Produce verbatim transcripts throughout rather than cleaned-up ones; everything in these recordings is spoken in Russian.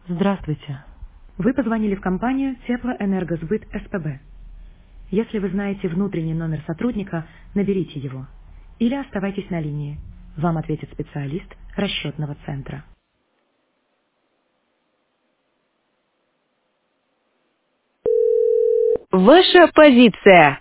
Здравствуйте. Вы позвонили в компанию Теплоэнергосбыт СПБ. Если вы знаете внутренний номер сотрудника, наберите его. Или оставайтесь на линии. Вам ответит специалист расчетного центра. Ваша позиция.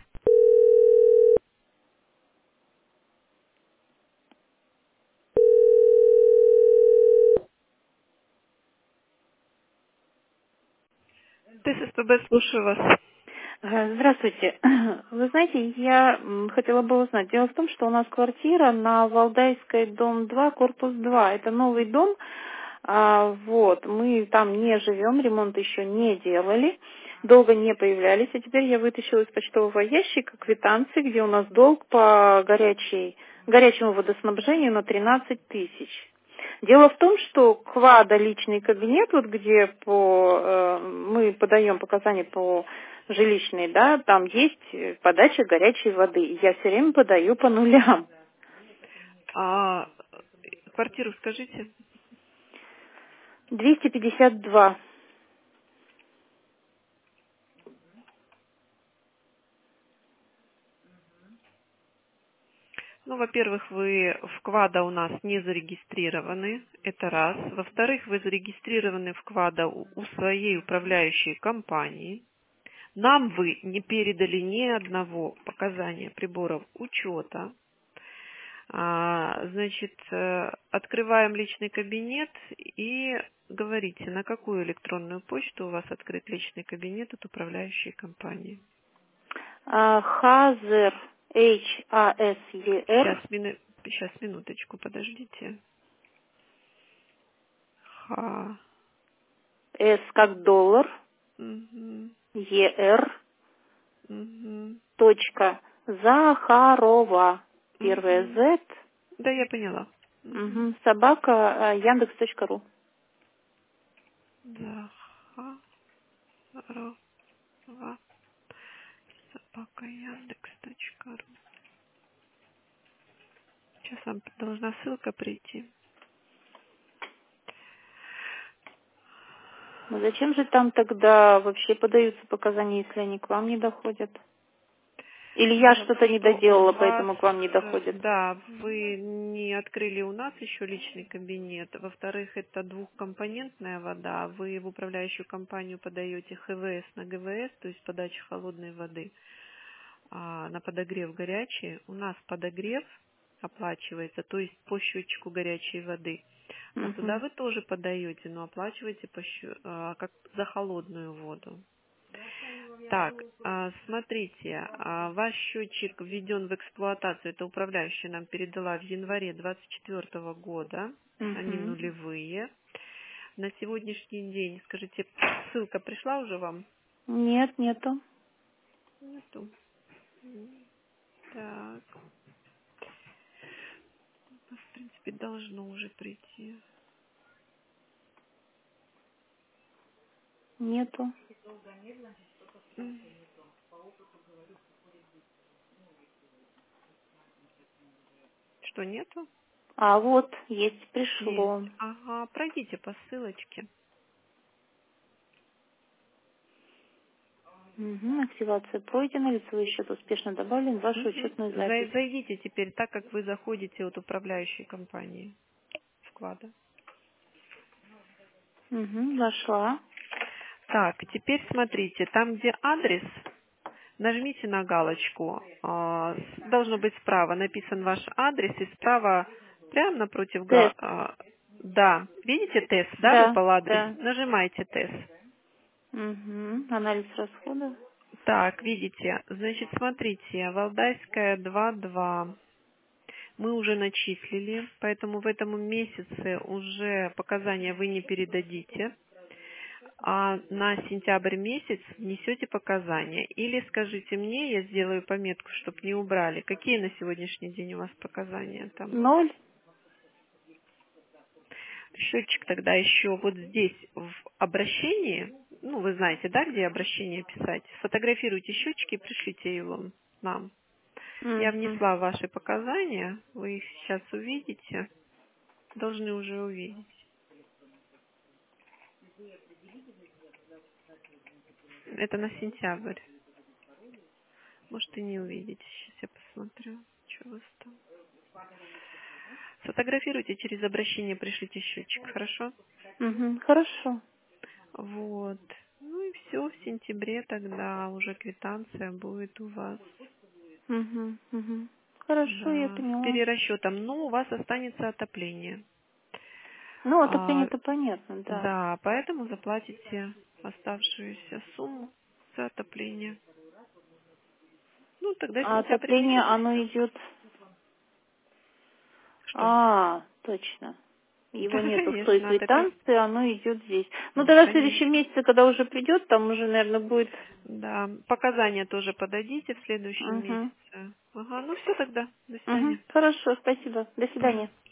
ТССПБ, слушаю вас. Э, Здравствуйте. Вы знаете, я м, хотела бы узнать. Дело в том, что у нас квартира на Валдайской, дом два, корпус два. Это новый дом. А, вот, мы там не живем, ремонт еще не делали, долго не появлялись. А теперь я вытащила из почтового ящика квитанции, где у нас долг по горячей, горячему водоснабжению на тринадцать тысяч. Дело в том, что КВАДа личный кабинет, вот где по, э, мы подаем показания по жилищной, да, там есть подача горячей воды. И я все время подаю по нулям. А квартиру скажите? двести пятьдесят два. Ну, во-первых, вы в КВАДа у нас не зарегистрированы, это раз. Во-вторых, вы зарегистрированы в КВАДа у у своей управляющей компании. Нам вы не передали ни одного показания приборов учета. А, значит, э, открываем личный кабинет и говорите, на какую электронную почту у вас открыт личный кабинет от управляющей компании. А, Хазер, H A S E R, Сейчас, мину... Сейчас минуточку, подождите. Ха. S как доллар, Угу. E R, Угу. точка, Захарова, первое Угу. Z, Да, я поняла. Угу. угу, собака, а, яндекс точка ру. Захарова. Собака Яндекс точка ру. Сейчас вам должна ссылка прийти. Ну зачем же там тогда вообще подаются показания, если они к вам не доходят? Или я Дело в что-то том, не что у доделала, вас, поэтому к вам не э, доходят? да, вы не открыли у нас еще личный кабинет. Во-вторых, это двухкомпонентная вода. Вы в управляющую компанию подаете ХВС на ГВС, то есть подача холодной воды, а на подогрев горячей. У нас подогрев оплачивается, то есть по счетчику горячей воды. А туда Угу. вы тоже подаете, но оплачиваете по счё- а, как за холодную воду. Так, а, смотрите, а, ваш счетчик введен в эксплуатацию, это управляющая нам передала в январе двадцать четвёртого года, они Угу. нулевые. На сегодняшний день, скажите, ссылка пришла уже вам? Нет, нету. Нету. Так, в принципе, должно уже прийти. Нету. М, Что, нету? А вот, есть, Есть. пришло. Ага, пройдите по ссылочке. Угу. Активация пройдена, лицевой счет успешно добавлен в вашу Мгм. учетную Зай- запись. Зайдите теперь так, как вы заходите от управляющей компании вклада. Угу. Вошла. Так, теперь смотрите, там, где адрес, нажмите на галочку. А, с- Должно быть справа написан ваш адрес, и справа, прямо напротив, га- Тест. а, да, видите тест, да, Да, выпал адрес? да. Нажимайте тест. Угу. Анализ расходов. Так, видите, значит, смотрите, Валдайская два два. Мы уже начислили, поэтому в этом месяце уже показания вы не передадите. А на сентябрь месяц внесете показания. Или скажите мне, я сделаю пометку, чтобы не убрали. Какие на сегодняшний день у вас показания там? Ноль. Счетчик тогда еще вот здесь в обращении, ну вы знаете, да, где обращение писать, сфотографируйте счетчик и пришлите его нам. Я Угу. внесла ваши показания, вы их сейчас увидите, должны уже увидеть. Это на сентябрь. Может, и не увидите. Сейчас я посмотрю, что у вас там. Сфотографируйте через обращение, пришлите счетчик, хорошо? Угу, хорошо. Вот. Ну и все, в сентябре тогда уже квитанция будет у вас. Угу, угу. Хорошо, Да, я с поняла. перерасчетом. Но у вас останется отопление. Ну, А, отопление-то понятно, да. да, поэтому заплатите оставшуюся сумму за отопление. Ну, тогда А сентябрь отопление, месяц. оно идет... Что? А, точно. Его Да, нету в той конечно, отопить. квитанции, оно идет здесь. Ну, Ну, тогда в конечно. следующем месяце, когда уже придет, там уже, наверное, будет... Да, показания тоже подадите в следующем Угу. месяце. Ага, ну все тогда. До Угу. свидания. Хорошо, спасибо. До свидания.